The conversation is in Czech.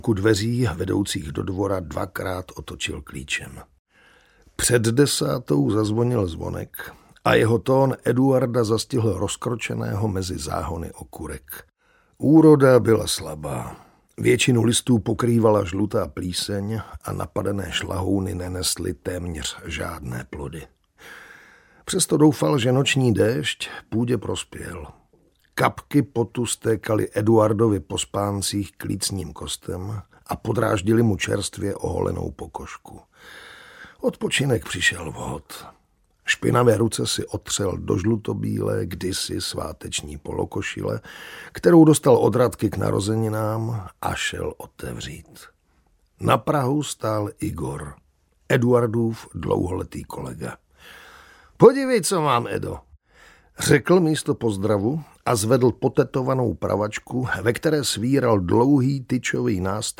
Ku dveří vedoucích do dvora dvakrát otočil klíčem. Před 10 zazvonil zvonek a jeho tón Eduarda zastihl rozkročeného mezi záhony okurek. Úroda byla slabá. Většinu listů pokrývala žlutá plíseň a napadené šlahouny nenesly téměř žádné plody. Přesto doufal, že noční déšť půdě prospěl. Kapky potu stékaly Eduardovi po spáncích klícním kostem a podráždili mu čerstvě oholenou pokožku. Odpočinek přišel vhod. Špinavé ruce si otřel do žlutobílé, kdysi sváteční polokošile, kterou dostal od Radky k narozeninám a šel otevřít. Na prahu stál Igor, Eduardův dlouholetý kolega. Podívej, co mám, Edo, řekl místo pozdravu a zvedl potetovanou pravačku, ve které svíral dlouhý tyčový nástroj